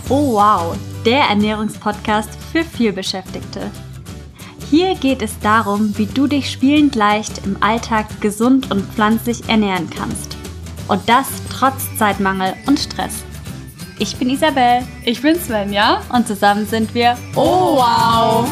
Oh wow, der Ernährungspodcast für Vielbeschäftigte. Hier geht es darum, wie du dich spielend leicht im Alltag gesund und pflanzlich ernähren kannst. Und das trotz Zeitmangel und Stress. Ich bin Isabel. Ich bin Svenja. Und zusammen sind wir Oh wow!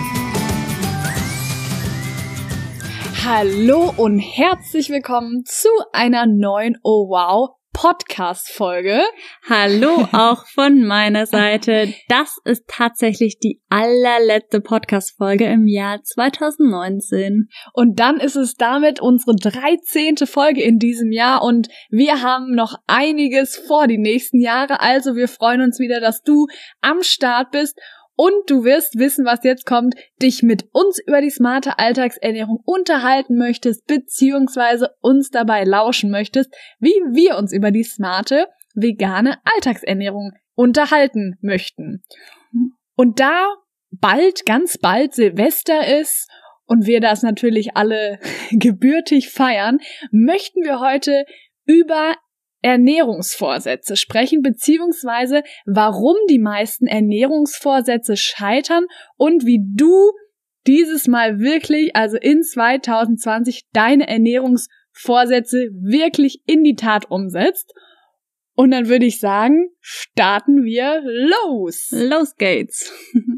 Hallo und herzlich willkommen zu einer neuen Oh wow Podcast-Folge. Hallo auch von meiner Seite. Das ist tatsächlich die allerletzte Podcast-Folge im Jahr 2019. Und dann ist es damit unsere 13. Folge in diesem Jahr und wir haben noch einiges vor die nächsten Jahre. Also wir freuen uns wieder, dass du am Start bist. Und du wirst wissen, was jetzt kommt, dich mit uns über die smarte Alltagsernährung unterhalten möchtest, beziehungsweise uns dabei lauschen möchtest, wie wir uns über die smarte, vegane Alltagsernährung unterhalten möchten. Und da ganz bald Silvester ist und wir das natürlich alle gebürtig feiern, möchten wir heute über Ernährungsvorsätze sprechen, beziehungsweise warum die meisten Ernährungsvorsätze scheitern und wie du dieses Mal wirklich, also in 2020, deine Ernährungsvorsätze wirklich in die Tat umsetzt. Und dann würde ich sagen, starten wir los. Los geht's.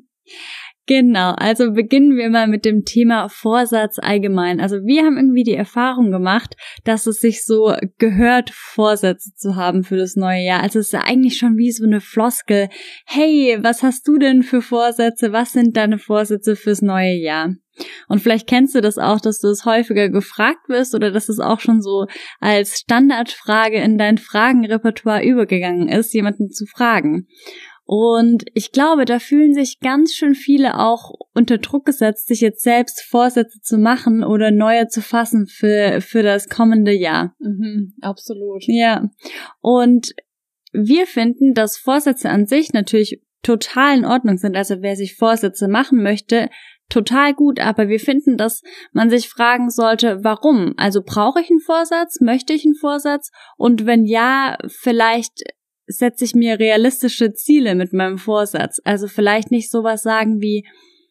Genau, also beginnen wir mal mit dem Thema Vorsatz allgemein. Also wir haben irgendwie die Erfahrung gemacht, dass es sich so gehört, Vorsätze zu haben für das neue Jahr. Also es ist ja eigentlich schon wie so eine Floskel. Hey, was hast du denn für Vorsätze? Was sind deine Vorsätze fürs neue Jahr? Und vielleicht kennst du das auch, dass du es häufiger gefragt wirst oder dass es auch schon so als Standardfrage in dein Fragenrepertoire übergegangen ist, jemanden zu fragen. Und ich glaube, da fühlen sich ganz schön viele auch unter Druck gesetzt, sich jetzt selbst Vorsätze zu machen oder neue zu fassen für das kommende Jahr. Absolut. Ja. Und wir finden, dass Vorsätze an sich natürlich total in Ordnung sind. Also wer sich Vorsätze machen möchte, total gut. Aber wir finden, dass man sich fragen sollte, warum? Also brauche ich einen Vorsatz? Möchte ich einen Vorsatz? Und wenn ja, vielleicht setze ich mir realistische Ziele mit meinem Vorsatz. Also vielleicht nicht sowas sagen wie,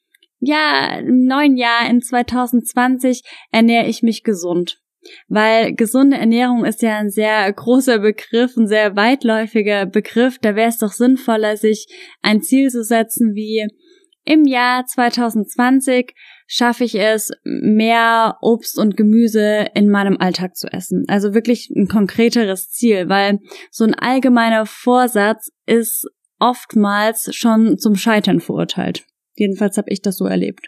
ja, im neuen Jahr in 2020 ernähre ich mich gesund. Weil gesunde Ernährung ist ja ein sehr großer Begriff, ein sehr weitläufiger Begriff. Da wäre es doch sinnvoller, sich ein Ziel zu setzen wie im Jahr 2020 schaffe ich es, mehr Obst und Gemüse in meinem Alltag zu essen. Also wirklich ein konkreteres Ziel, weil so ein allgemeiner Vorsatz ist oftmals schon zum Scheitern verurteilt. Jedenfalls habe ich das so erlebt.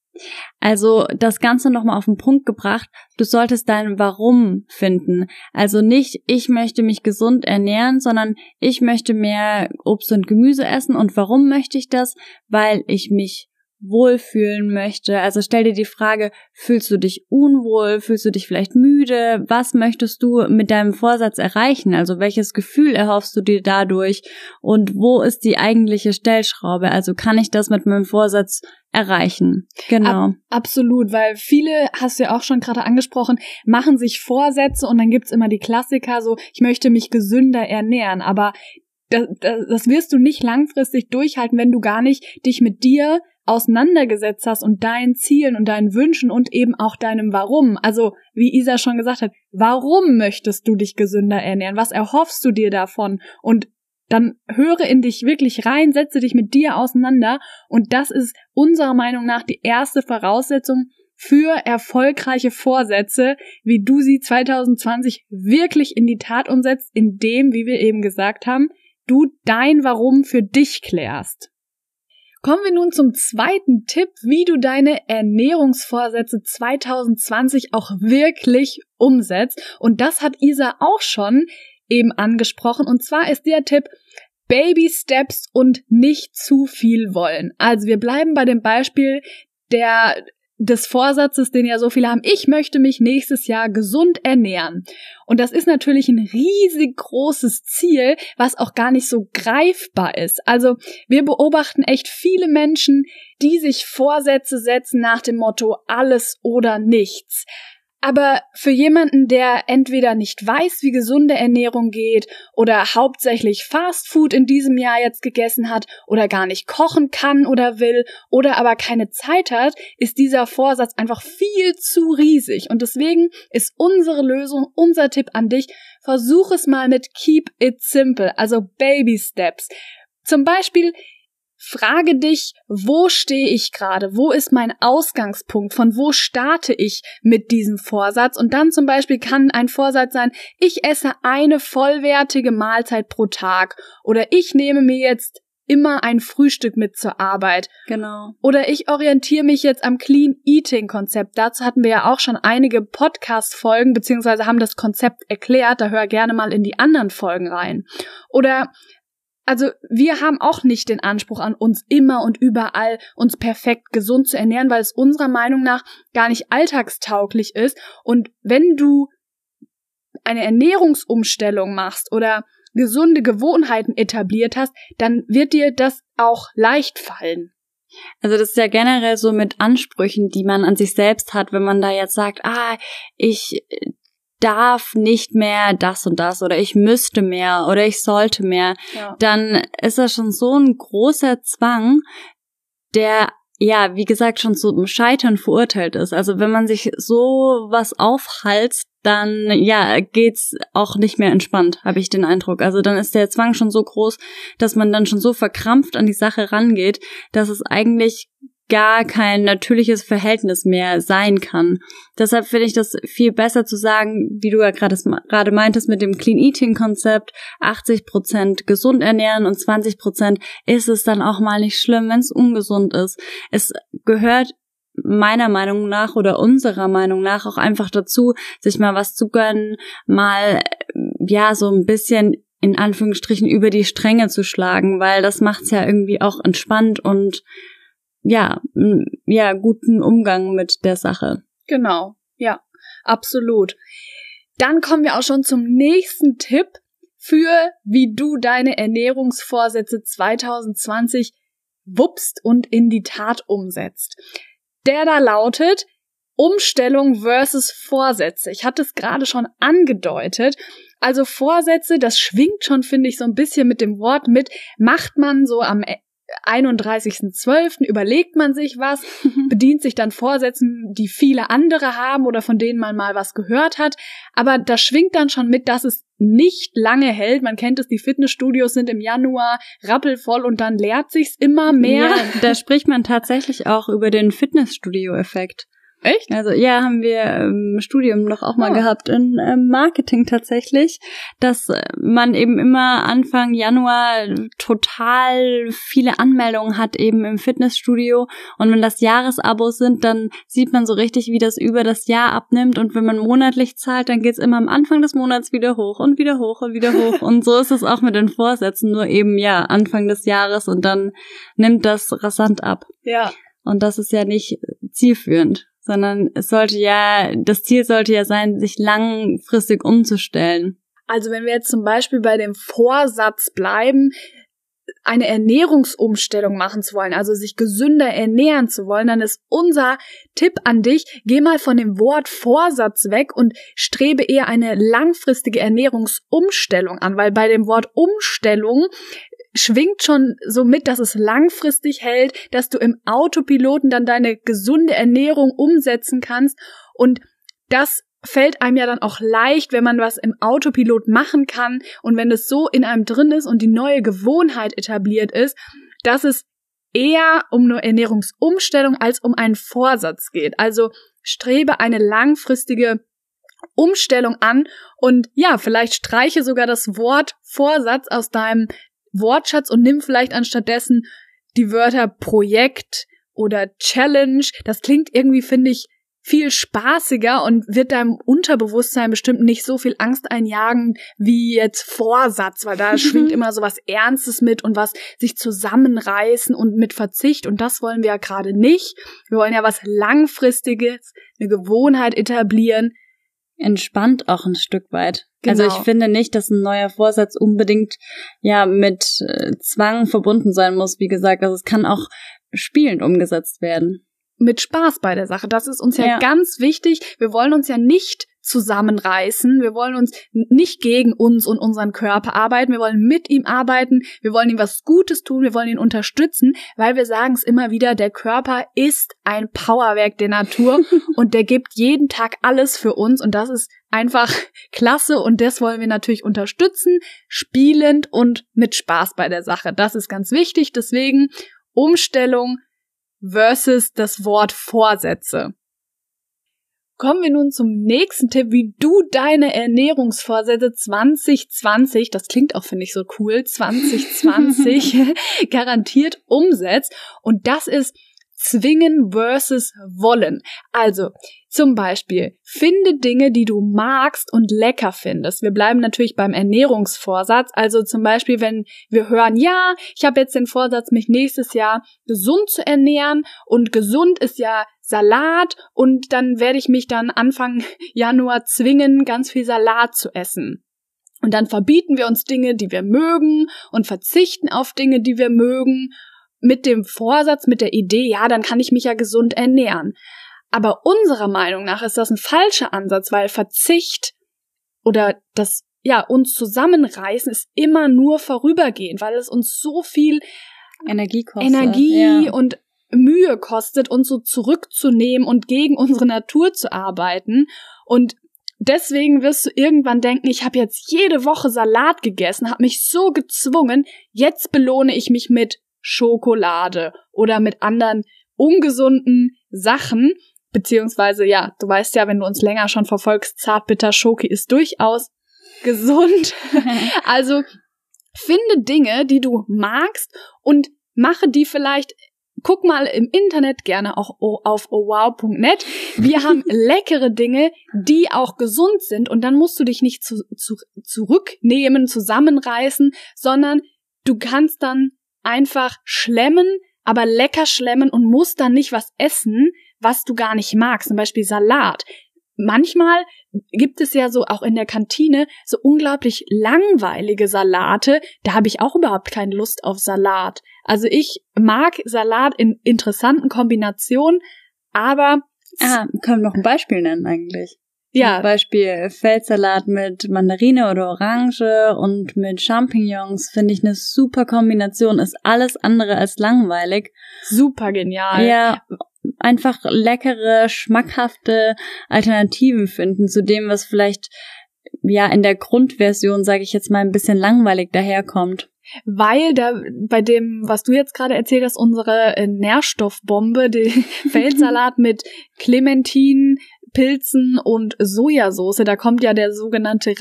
Also das Ganze nochmal auf den Punkt gebracht, du solltest dein Warum finden. Also nicht, ich möchte mich gesund ernähren, sondern ich möchte mehr Obst und Gemüse essen. Und warum möchte ich das? Weil ich mich wohlfühlen möchte. Also stell dir die Frage, fühlst du dich unwohl? Fühlst du dich vielleicht müde? Was möchtest du mit deinem Vorsatz erreichen? Also welches Gefühl erhoffst du dir dadurch? Und wo ist die eigentliche Stellschraube? Also kann ich das mit meinem Vorsatz erreichen? Genau. Absolut, weil viele, hast du ja auch schon gerade angesprochen, machen sich Vorsätze und dann gibt's immer die Klassiker, so ich möchte mich gesünder ernähren, aber das wirst du nicht langfristig durchhalten, wenn du gar nicht dich mit dir auseinandergesetzt hast und deinen Zielen und deinen Wünschen und eben auch deinem Warum. Also, wie Isa schon gesagt hat, warum möchtest du dich gesünder ernähren? Was erhoffst du dir davon? Und dann höre in dich wirklich rein, setze dich mit dir auseinander und das ist unserer Meinung nach die erste Voraussetzung für erfolgreiche Vorsätze, wie du sie 2020 wirklich in die Tat umsetzt, indem, wie wir eben gesagt haben, du dein Warum für dich klärst. Kommen wir nun zum zweiten Tipp, wie du deine Ernährungsvorsätze 2020 auch wirklich umsetzt. Und das hat Isa auch schon eben angesprochen. Und zwar ist der Tipp Baby Steps und nicht zu viel wollen. Also wir bleiben bei dem Beispiel des Vorsatzes, den ja so viele haben, ich möchte mich nächstes Jahr gesund ernähren. Und das ist natürlich ein riesig großes Ziel, was auch gar nicht so greifbar ist. Also wir beobachten echt viele Menschen, die sich Vorsätze setzen nach dem Motto alles oder nichts. Aber für jemanden, der entweder nicht weiß, wie gesunde Ernährung geht oder hauptsächlich Fastfood in diesem Jahr jetzt gegessen hat oder gar nicht kochen kann oder will oder aber keine Zeit hat, ist dieser Vorsatz einfach viel zu riesig. Und deswegen ist unsere Lösung, unser Tipp an dich, versuch es mal mit Keep It Simple, also Baby Steps. Zum Beispiel frage dich, wo stehe ich gerade? Wo ist mein Ausgangspunkt? Von wo starte ich mit diesem Vorsatz? Und dann zum Beispiel kann ein Vorsatz sein, ich esse eine vollwertige Mahlzeit pro Tag. Oder ich nehme mir jetzt immer ein Frühstück mit zur Arbeit. Genau. Oder ich orientiere mich jetzt am Clean Eating Konzept. Dazu hatten wir ja auch schon einige Podcast-Folgen, beziehungsweise haben das Konzept erklärt. Da hör gerne mal in die anderen Folgen rein. Oder also wir haben auch nicht den Anspruch an uns, immer und überall uns perfekt gesund zu ernähren, weil es unserer Meinung nach gar nicht alltagstauglich ist. Und wenn du eine Ernährungsumstellung machst oder gesunde Gewohnheiten etabliert hast, dann wird dir das auch leicht fallen. Also das ist ja generell so mit Ansprüchen, die man an sich selbst hat, wenn man da jetzt sagt, ich darf nicht mehr das und das oder ich müsste mehr oder ich sollte mehr, dann ist das schon so ein großer Zwang, der, ja, wie gesagt, schon zum Scheitern verurteilt ist. Also wenn man sich so was aufhalst, dann, ja, geht's auch nicht mehr entspannt, habe ich den Eindruck. Also dann ist der Zwang schon so groß, dass man dann schon so verkrampft an die Sache rangeht, dass es eigentlich gar kein natürliches Verhältnis mehr sein kann. Deshalb finde ich das viel besser zu sagen, wie du ja gerade meintest mit dem Clean Eating Konzept, 80% gesund ernähren und 20% ist es dann auch mal nicht schlimm, wenn es ungesund ist. Es gehört meiner Meinung nach oder unserer Meinung nach auch einfach dazu, sich mal was zu gönnen, mal, ja, so ein bisschen in Anführungsstrichen über die Stränge zu schlagen, weil das macht's ja irgendwie auch entspannt und ja, guten Umgang mit der Sache. Genau, ja, absolut. Dann kommen wir auch schon zum nächsten Tipp für, wie du deine Ernährungsvorsätze 2020 wuppst und in die Tat umsetzt. Der da lautet Umstellung versus Vorsätze. Ich hatte es gerade schon angedeutet. Also Vorsätze, das schwingt schon, finde ich, so ein bisschen mit dem Wort mit, macht man so am 31.12. überlegt man sich was, bedient sich dann Vorsätzen, die viele andere haben oder von denen man mal was gehört hat. Aber das schwingt dann schon mit, dass es nicht lange hält. Man kennt es, die Fitnessstudios sind im Januar rappelvoll und dann leert sich's immer mehr. Ja, da spricht man tatsächlich auch über den Fitnessstudio-Effekt. Echt? Also ja, haben wir im Studium noch auch mal gehabt, in Marketing tatsächlich, dass man eben immer Anfang Januar total viele Anmeldungen hat eben im Fitnessstudio und wenn das Jahresabos sind, dann sieht man so richtig, wie das über das Jahr abnimmt und wenn man monatlich zahlt, dann geht's immer am Anfang des Monats wieder hoch und wieder hoch und wieder hoch und so ist es auch mit den Vorsätzen, nur eben ja Anfang des Jahres und dann nimmt das rasant ab. Ja. Und das ist ja nicht zielführend, sondern das Ziel sollte ja sein, sich langfristig umzustellen. Also wenn wir jetzt zum Beispiel bei dem Vorsatz bleiben, eine Ernährungsumstellung machen zu wollen, also sich gesünder ernähren zu wollen, dann ist unser Tipp an dich, geh mal von dem Wort Vorsatz weg und strebe eher eine langfristige Ernährungsumstellung an, weil bei dem Wort Umstellung schwingt schon so mit, dass es langfristig hält, dass du im Autopiloten dann deine gesunde Ernährung umsetzen kannst und das fällt einem ja dann auch leicht, wenn man was im Autopilot machen kann und wenn es so in einem drin ist und die neue Gewohnheit etabliert ist, dass es eher um eine Ernährungsumstellung als um einen Vorsatz geht. Also strebe eine langfristige Umstellung an und ja, vielleicht streiche sogar das Wort Vorsatz aus deinem Wortschatz und nimm vielleicht anstattdessen die Wörter Projekt oder Challenge. Das klingt irgendwie, finde ich, viel spaßiger und wird deinem Unterbewusstsein bestimmt nicht so viel Angst einjagen wie jetzt Vorsatz, weil da schwingt immer so was Ernstes mit und was sich zusammenreißen und mit Verzicht und das wollen wir ja gerade nicht. Wir wollen ja was Langfristiges, eine Gewohnheit etablieren. Entspannt auch ein Stück weit. Genau. Also ich finde nicht, dass ein neuer Vorsatz unbedingt ja mit Zwang verbunden sein muss. Wie gesagt, also es kann auch spielend umgesetzt werden. mit Spaß bei der Sache. Das ist uns ja ganz wichtig. Wir wollen uns ja nicht zusammenreißen. Wir wollen uns nicht gegen uns und unseren Körper arbeiten. Wir wollen mit ihm arbeiten. Wir wollen ihm was Gutes tun. Wir wollen ihn unterstützen, weil wir sagen es immer wieder, der Körper ist ein Powerwerk der Natur und der gibt jeden Tag alles für uns und das ist einfach klasse und das wollen wir natürlich unterstützen, spielend und mit Spaß bei der Sache. Das ist ganz wichtig. Deswegen Umstellung versus das Wort Vorsätze. Kommen wir nun zum nächsten Tipp, wie du deine Ernährungsvorsätze 2020, das klingt auch, finde ich, so cool, 2020 garantiert umsetzt. Und das ist zwingen versus wollen. Also zum Beispiel, finde Dinge, die du magst und lecker findest. Wir bleiben natürlich beim Ernährungsvorsatz. Also zum Beispiel, wenn wir hören, ja, ich habe jetzt den Vorsatz, mich nächstes Jahr gesund zu ernähren und gesund ist ja Salat und dann werde ich mich dann Anfang Januar zwingen, ganz viel Salat zu essen. Und dann verbieten wir uns Dinge, die wir mögen und verzichten auf Dinge, die wir mögen, mit dem Vorsatz, mit der Idee, ja, dann kann ich mich ja gesund ernähren. Aber unserer Meinung nach ist das ein falscher Ansatz, weil Verzicht oder das, uns zusammenreißen ist immer nur vorübergehend, weil es uns so viel Energie kostet. Und Mühe kostet, uns so zurückzunehmen und gegen unsere Natur zu arbeiten. Und deswegen wirst du irgendwann denken, ich habe jetzt jede Woche Salat gegessen, habe mich so gezwungen, jetzt belohne ich mich mit Schokolade oder mit anderen ungesunden Sachen. Beziehungsweise, du weißt ja, wenn du uns länger schon verfolgst, Zartbitter Schoki ist durchaus gesund. Also finde Dinge, die du magst und mache die vielleicht. Guck mal im Internet, gerne auch auf owow.net. Wir haben leckere Dinge, die auch gesund sind und dann musst du dich nicht zurücknehmen, zusammenreißen, sondern du kannst dann einfach schlemmen, aber lecker schlemmen und musst dann nicht was essen, was du gar nicht magst, zum Beispiel Salat. Manchmal gibt es ja so auch in der Kantine so unglaublich langweilige Salate, da habe ich auch überhaupt keine Lust auf Salat. Also ich mag Salat in interessanten Kombinationen, aber... können wir noch ein Beispiel nennen eigentlich? Ja. Zum Beispiel Feldsalat mit Mandarine oder Orange und mit Champignons finde ich eine super Kombination, ist alles andere als langweilig. Super genial. Ja, einfach leckere, schmackhafte Alternativen finden zu dem, was vielleicht in der Grundversion, sage ich jetzt mal, ein bisschen langweilig daherkommt. Weil da bei dem, was du jetzt gerade erzählt hast, unsere Nährstoffbombe, den Feldsalat mit Clementinen, Pilzen und Sojasauce, da kommt ja der sogenannte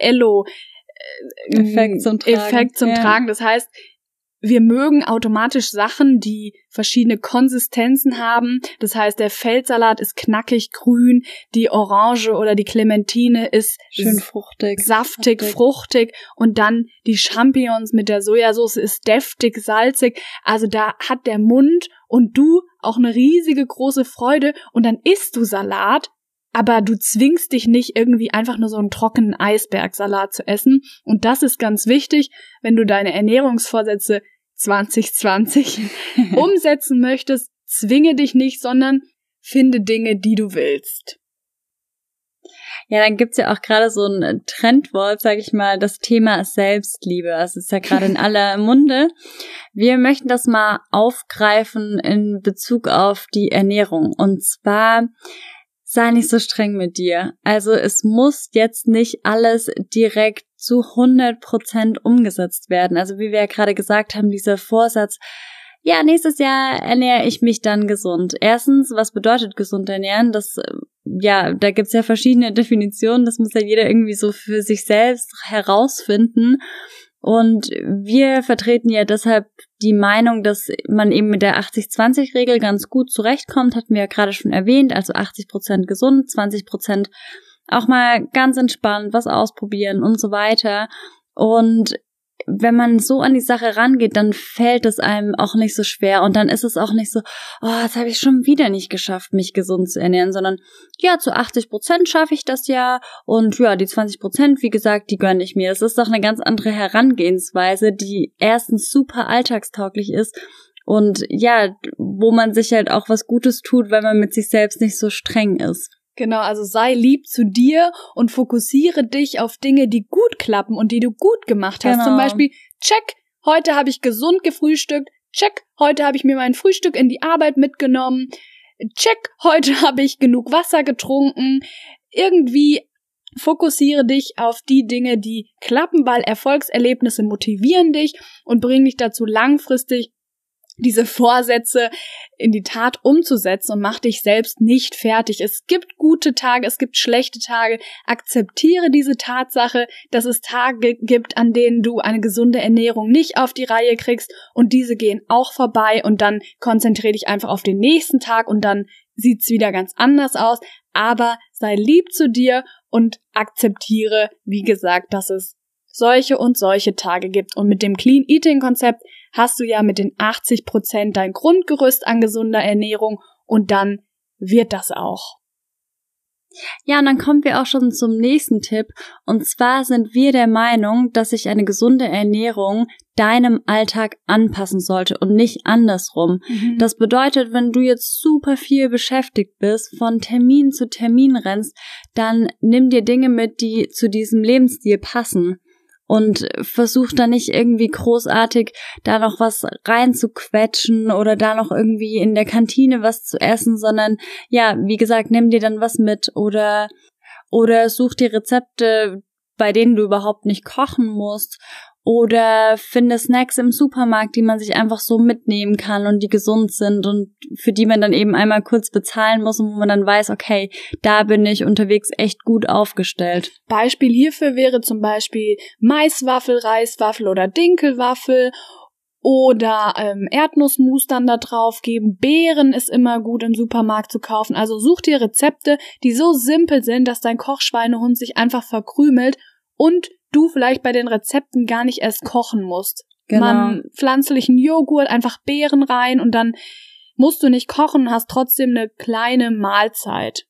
Raffaello-Effekt zum Tragen. Das heißt, wir mögen automatisch Sachen, die verschiedene Konsistenzen haben. Das heißt, der Feldsalat ist knackig grün, die Orange oder die Clementine ist schön fruchtig, saftig, fruchtig und dann die Champignons mit der Sojasauce ist deftig, salzig. Also da hat der Mund und du auch eine riesige große Freude und dann isst du Salat, aber du zwingst dich nicht irgendwie einfach nur so einen trockenen Eisbergsalat zu essen. Und das ist ganz wichtig, wenn du deine Ernährungsvorsätze 2020 umsetzen möchtest. Zwinge dich nicht, sondern finde Dinge, die du willst. Ja, dann gibt's ja auch gerade so ein Trendwort, sag ich mal, das Thema Selbstliebe. Das ist ja gerade in aller Munde. Wir möchten das mal aufgreifen in Bezug auf die Ernährung. Und zwar... sei nicht so streng mit dir. Also es muss jetzt nicht alles direkt zu 100% umgesetzt werden. Also wie wir ja gerade gesagt haben, dieser Vorsatz, nächstes Jahr ernähre ich mich dann gesund. Erstens, was bedeutet gesund ernähren? Das, da gibt's ja verschiedene Definitionen. Das muss ja jeder irgendwie so für sich selbst herausfinden. Und wir vertreten ja deshalb die Meinung, dass man eben mit der 80-20-Regel ganz gut zurechtkommt, hatten wir ja gerade schon erwähnt, also 80% gesund, 20% auch mal ganz entspannt was ausprobieren und so weiter. Und wenn man so an die Sache rangeht, dann fällt es einem auch nicht so schwer und dann ist es auch nicht so, jetzt habe ich schon wieder nicht geschafft, mich gesund zu ernähren, sondern zu 80% schaffe ich das ja und die 20%, wie gesagt, die gönne ich mir. Das ist doch eine ganz andere Herangehensweise, die erstens super alltagstauglich ist Und ja, wo man sich halt auch was Gutes tut, weil man mit sich selbst nicht so streng ist. Genau, also sei lieb zu dir und fokussiere dich auf Dinge, die gut klappen und die du gut gemacht hast. Genau. Zum Beispiel, check, heute habe ich gesund gefrühstückt. Check, heute habe ich mir mein Frühstück in die Arbeit mitgenommen. Check, heute habe ich genug Wasser getrunken. Irgendwie fokussiere dich auf die Dinge, die klappen, weil Erfolgserlebnisse motivieren dich und bringen dich dazu, langfristig diese Vorsätze in die Tat umzusetzen und mach dich selbst nicht fertig. Es gibt gute Tage, es gibt schlechte Tage. Akzeptiere diese Tatsache, dass es Tage gibt, an denen du eine gesunde Ernährung nicht auf die Reihe kriegst und diese gehen auch vorbei und dann konzentriere dich einfach auf den nächsten Tag und dann sieht's wieder ganz anders aus. Aber sei lieb zu dir und akzeptiere, wie gesagt, dass es solche und solche Tage gibt. Und mit dem Clean Eating Konzept hast du ja mit den 80% dein Grundgerüst an gesunder Ernährung und dann wird das auch. Ja, und dann kommen wir auch schon zum nächsten Tipp. Und zwar sind wir der Meinung, dass sich eine gesunde Ernährung deinem Alltag anpassen sollte und nicht andersrum. Das bedeutet, wenn du jetzt super viel beschäftigt bist, von Termin zu Termin rennst, dann nimm dir Dinge mit, die zu diesem Lebensstil passen. Und versuch da nicht irgendwie großartig da noch was reinzuquetschen oder da noch irgendwie in der Kantine was zu essen, sondern ja, wie gesagt, nimm dir dann was mit oder such dir Rezepte, bei denen du überhaupt nicht kochen musst oder finde Snacks im Supermarkt, die man sich einfach so mitnehmen kann und die gesund sind und für die man dann eben einmal kurz bezahlen muss und wo man dann weiß, okay, da bin ich unterwegs echt gut aufgestellt. Beispiel hierfür wäre zum Beispiel Maiswaffel, Reiswaffel oder Dinkelwaffel oder Erdnussmus dann da drauf geben. Beeren ist immer gut im Supermarkt zu kaufen. Also such dir Rezepte, die so simpel sind, dass dein Kochschweinehund sich einfach verkrümelt und du vielleicht bei den Rezepten gar nicht erst kochen musst. Genau. Man pflanzlichen Joghurt, einfach Beeren rein und dann musst du nicht kochen, hast trotzdem eine kleine Mahlzeit.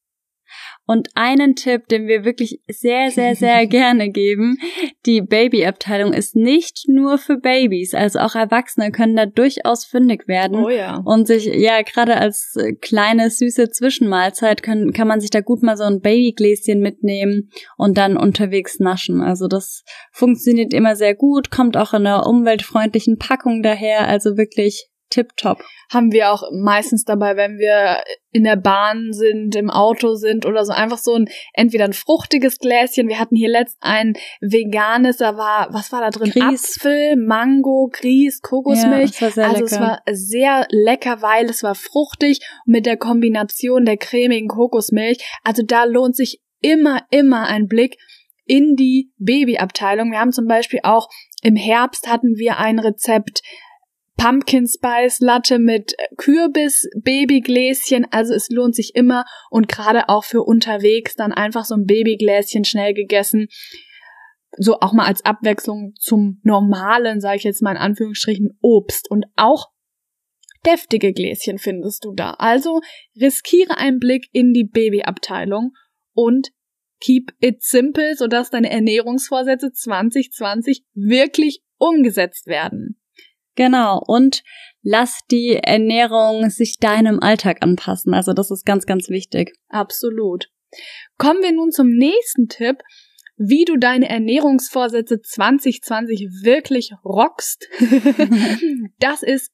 Und einen Tipp, den wir wirklich sehr, sehr, sehr gerne geben, die Babyabteilung ist nicht nur für Babys, also auch Erwachsene können da durchaus fündig werden. Oh ja. Und sich, ja, gerade als kleine, süße Zwischenmahlzeit kann man sich da gut mal so ein Babygläschen mitnehmen und dann unterwegs naschen. Also das funktioniert immer sehr gut, kommt auch in einer umweltfreundlichen Packung daher, also wirklich tipptopp. Haben wir auch meistens dabei, wenn wir in der Bahn sind, im Auto sind oder so, einfach so entweder ein fruchtiges Gläschen. Wir hatten hier letzt ein veganes, was war da drin? Grieß. Apfel, Mango, Grieß, Kokosmilch. Ja, das war sehr lecker. Es war sehr lecker, weil es war fruchtig mit der Kombination der cremigen Kokosmilch. Also da lohnt sich immer ein Blick in die Babyabteilung. Wir haben zum Beispiel auch im Herbst hatten wir ein Rezept Pumpkin Spice Latte mit Kürbis, Babygläschen, also es lohnt sich immer und gerade auch für unterwegs dann einfach so ein Babygläschen schnell gegessen, so auch mal als Abwechslung zum normalen, sage ich jetzt mal in Anführungsstrichen, Obst und auch deftige Gläschen findest du da. Also riskiere einen Blick in die Babyabteilung und keep it simple, sodass deine Ernährungsvorsätze 2020 wirklich umgesetzt werden. Genau, und lass die Ernährung sich deinem Alltag anpassen. Also das ist ganz, ganz wichtig. Absolut. Kommen wir nun zum nächsten Tipp, wie du deine Ernährungsvorsätze 2020 wirklich rockst. Das ist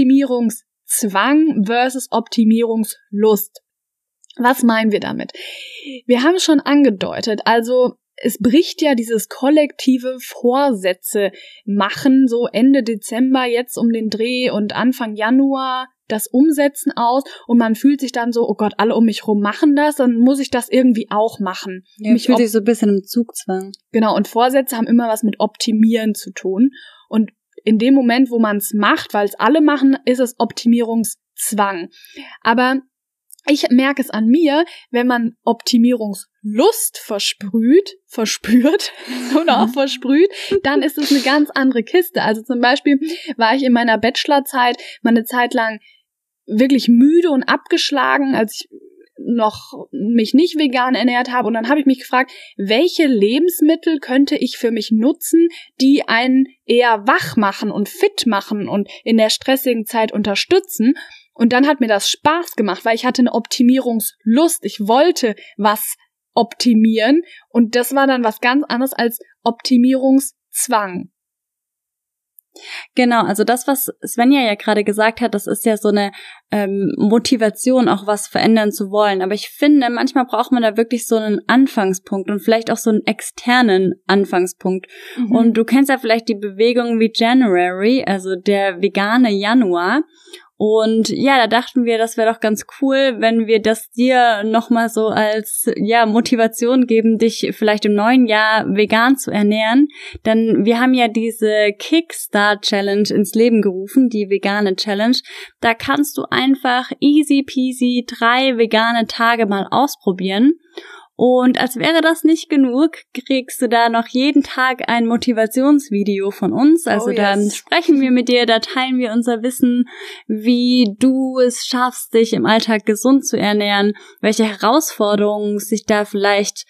Optimierungszwang versus Optimierungslust. Was meinen wir damit? Wir haben schon angedeutet, also es bricht ja dieses kollektive Vorsätze machen, so Ende Dezember jetzt um den Dreh und Anfang Januar das Umsetzen aus und man fühlt sich dann so, oh Gott, alle um mich rum machen das, dann muss ich das irgendwie auch machen. Ja, ich fühle sich so ein bisschen im Zugzwang. Genau, und Vorsätze haben immer was mit Optimieren zu tun und in dem Moment, wo man es macht, weil es alle machen, ist es Optimierungszwang. Aber ich merke es an mir, wenn man Optimierungslust verspürt, dann ist es eine ganz andere Kiste. Also zum Beispiel war ich in meiner Bachelorzeit mal eine Zeit lang wirklich müde und abgeschlagen, als ich noch mich nicht vegan ernährt habe. Und dann habe ich mich gefragt, welche Lebensmittel könnte ich für mich nutzen, die einen eher wach machen und fit machen und in der stressigen Zeit unterstützen. Und dann hat mir das Spaß gemacht, weil ich hatte eine Optimierungslust. Ich wollte was optimieren und das war dann was ganz anderes als Optimierungszwang. Genau, also das, was Svenja ja gerade gesagt hat, das ist ja so eine Motivation, auch was verändern zu wollen. Aber ich finde, manchmal braucht man da wirklich so einen Anfangspunkt und vielleicht auch so einen externen Anfangspunkt. Mhm. Und du kennst ja vielleicht die Bewegung wie January, also der vegane Januar. Und ja, da dachten wir, das wäre doch ganz cool, wenn wir das dir nochmal so als Motivation geben, dich vielleicht im neuen Jahr vegan zu ernähren. Denn wir haben ja diese Kickstart Challenge ins Leben gerufen, die vegane Challenge. Da kannst du einfach easy peasy 3 vegane Tage mal ausprobieren. Und als wäre das nicht genug, kriegst du da noch jeden Tag ein Motivationsvideo von uns. Also dann sprechen wir mit dir, da teilen wir unser Wissen, wie du es schaffst, dich im Alltag gesund zu ernähren, welche Herausforderungen sich da vielleicht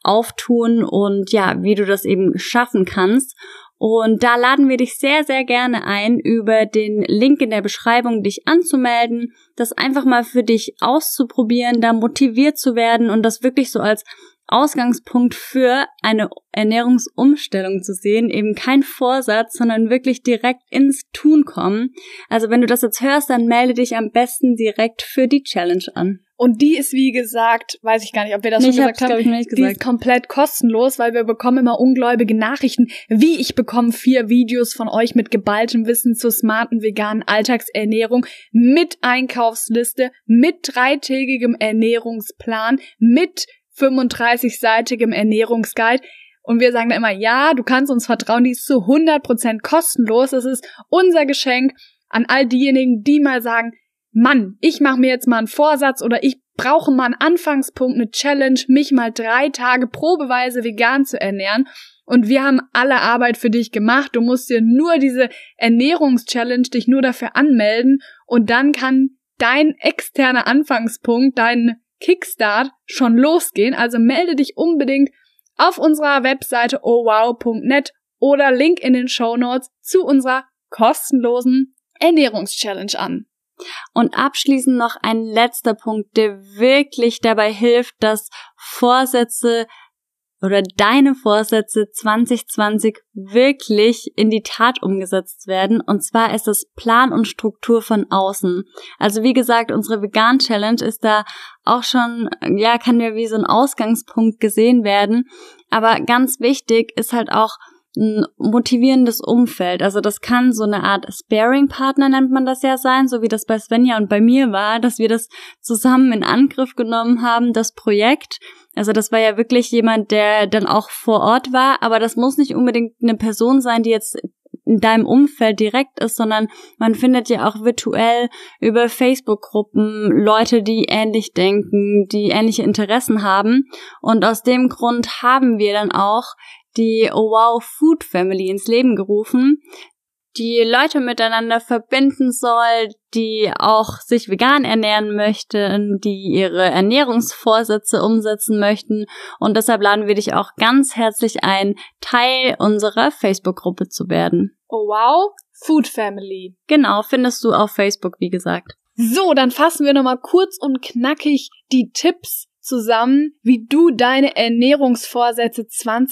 auftun und ja, wie du das eben schaffen kannst. Und da laden wir dich sehr, sehr gerne ein, über den Link in der Beschreibung dich anzumelden, das einfach mal für dich auszuprobieren, da motiviert zu werden und das wirklich so als Ausgangspunkt für eine Ernährungsumstellung zu sehen, eben kein Vorsatz, sondern wirklich direkt ins Tun kommen. Also wenn du das jetzt hörst, dann melde dich am besten direkt für die Challenge an. Und die ist, wie gesagt, weiß ich gar nicht, ob wir das schon gesagt haben, die ist komplett kostenlos, weil wir bekommen immer ungläubige Nachrichten, wie ich bekomme 4 Videos von euch mit geballtem Wissen zur smarten veganen Alltagsernährung, mit Einkaufsliste, mit 3-tägigem Ernährungsplan, mit 35-seitigem Ernährungsguide. Und wir sagen da immer, ja, du kannst uns vertrauen, die ist zu 100% kostenlos. Das ist unser Geschenk an all diejenigen, die mal sagen, Mann, ich mache mir jetzt mal einen Vorsatz oder ich brauche mal einen Anfangspunkt, eine Challenge, mich mal 3 Tage probeweise vegan zu ernähren. Und wir haben alle Arbeit für dich gemacht. Du musst dir nur diese Ernährungschallenge, dich nur dafür anmelden und dann kann dein externer Anfangspunkt, dein Kickstart schon losgehen. Also melde dich unbedingt auf unserer Webseite ohwow.net oder Link in den Shownotes zu unserer kostenlosen Ernährungschallenge an. Und abschließend noch ein letzter Punkt, der wirklich dabei hilft, dass Vorsätze oder deine Vorsätze 2020 wirklich in die Tat umgesetzt werden. Und zwar ist es Plan und Struktur von außen. Also wie gesagt, unsere Vegan-Challenge ist da auch schon, kann ja wie so ein Ausgangspunkt gesehen werden. Aber ganz wichtig ist halt auch ein motivierendes Umfeld. Also das kann so eine Art Sparing-Partner, nennt man das ja sein, so wie das bei Svenja und bei mir war, dass wir das zusammen in Angriff genommen haben, das Projekt. Also das war ja wirklich jemand, der dann auch vor Ort war, aber das muss nicht unbedingt eine Person sein, die jetzt in deinem Umfeld direkt ist, sondern man findet ja auch virtuell über Facebook-Gruppen Leute, die ähnlich denken, die ähnliche Interessen haben. Und aus dem Grund haben wir dann auch die OhWow Food Family ins Leben gerufen, die Leute miteinander verbinden soll, die auch sich vegan ernähren möchten, die ihre Ernährungsvorsätze umsetzen möchten. Und deshalb laden wir dich auch ganz herzlich ein, Teil unserer Facebook-Gruppe zu werden. OhWow Food Family. Genau, findest du auf Facebook, wie gesagt. So, dann fassen wir nochmal kurz und knackig die Tipps zusammen, wie du deine Ernährungsvorsätze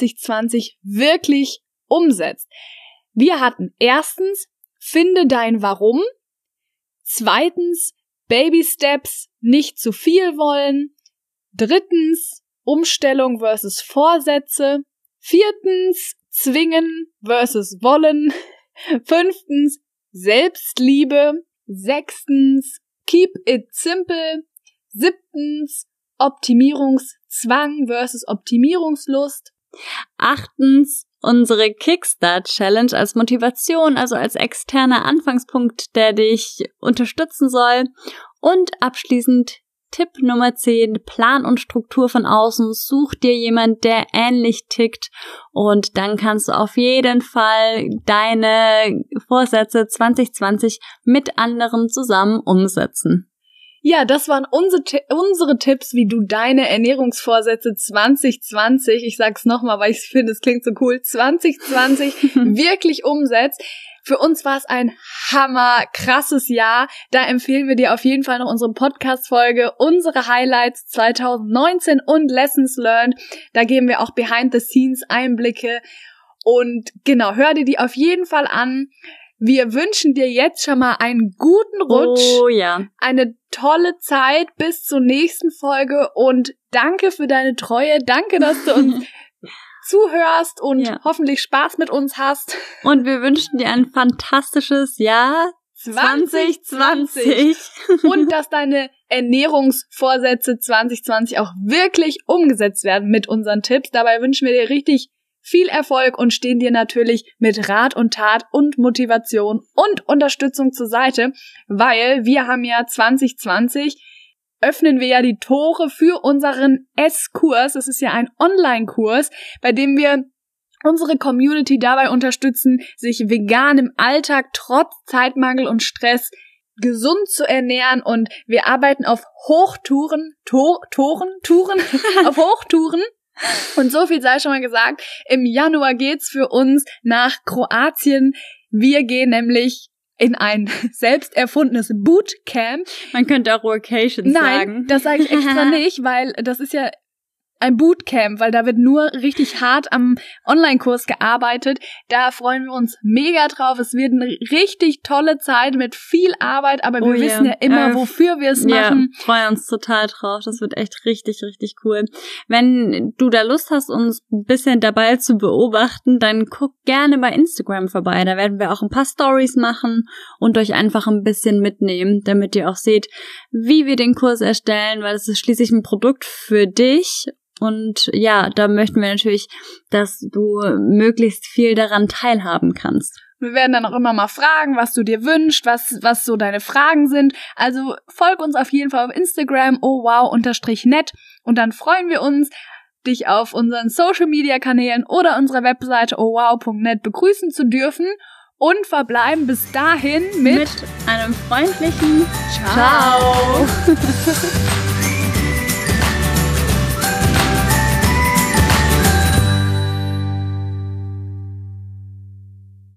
2020 wirklich umsetzt. Wir hatten erstens, finde dein Warum. Zweitens, Baby Steps, nicht zu viel wollen. Drittens, Umstellung versus Vorsätze. Viertens, zwingen versus wollen. Fünftens, Selbstliebe. Sechstens, keep it simple. Siebtens, Optimierungszwang versus Optimierungslust. Achtens, unsere Kickstart-Challenge als Motivation, also als externer Anfangspunkt, der dich unterstützen soll. Und abschließend Tipp Nummer 10, Plan und Struktur von außen. Such dir jemand, der ähnlich tickt und dann kannst du auf jeden Fall deine Vorsätze 2020 mit anderen zusammen umsetzen. Ja, das waren unsere Tipps, wie du deine Ernährungsvorsätze 2020, ich sag's nochmal, weil ich finde, es klingt so cool, 2020 wirklich umsetzt. Für uns war es ein hammerkrasses Jahr. Da empfehlen wir dir auf jeden Fall noch unsere Podcast-Folge, unsere Highlights 2019 und Lessons Learned. Da geben wir auch Behind-the-Scenes-Einblicke. Und genau, hör dir die auf jeden Fall an. Wir wünschen dir jetzt schon mal einen guten Rutsch. Oh ja. Eine tolle Zeit bis zur nächsten Folge und danke für deine Treue. Danke, dass du uns zuhörst und hoffentlich Spaß mit uns hast. Und wir wünschen dir ein fantastisches Jahr 2020. Und dass deine Ernährungsvorsätze 2020 auch wirklich umgesetzt werden mit unseren Tipps. Dabei wünschen wir dir richtig viel Erfolg und stehen dir natürlich mit Rat und Tat und Motivation und Unterstützung zur Seite, weil wir haben ja 2020, öffnen wir ja die Tore für unseren Esskurs. Das ist ja ein Online-Kurs, bei dem wir unsere Community dabei unterstützen, sich vegan im Alltag trotz Zeitmangel und Stress gesund zu ernähren, und wir arbeiten auf Hochtouren, auf Hochtouren. Und so viel sei schon mal gesagt, im Januar geht's für uns nach Kroatien. Wir gehen nämlich in ein selbst erfundenes Bootcamp. Man könnte auch Workation sagen. Nein, das sage ich extra nicht, weil das ist ja ein Bootcamp, weil da wird nur richtig hart am Online-Kurs gearbeitet. Da freuen wir uns mega drauf. Es wird eine richtig tolle Zeit mit viel Arbeit, aber wir wissen ja immer, wofür wir es machen. Ja, freuen uns total drauf. Das wird echt richtig, richtig cool. Wenn du da Lust hast, uns ein bisschen dabei zu beobachten, dann guck gerne bei Instagram vorbei. Da werden wir auch ein paar Stories machen und euch einfach ein bisschen mitnehmen, damit ihr auch seht, wie wir den Kurs erstellen, weil es ist schließlich ein Produkt für dich. Und ja, da möchten wir natürlich, dass du möglichst viel daran teilhaben kannst. Wir werden dann auch immer mal fragen, was du dir wünschst, was so deine Fragen sind. Also folg uns auf jeden Fall auf Instagram, ohwow_net, und dann freuen wir uns, dich auf unseren Social-Media-Kanälen oder unserer Webseite ohwow.net begrüßen zu dürfen und verbleiben bis dahin mit einem freundlichen Ciao.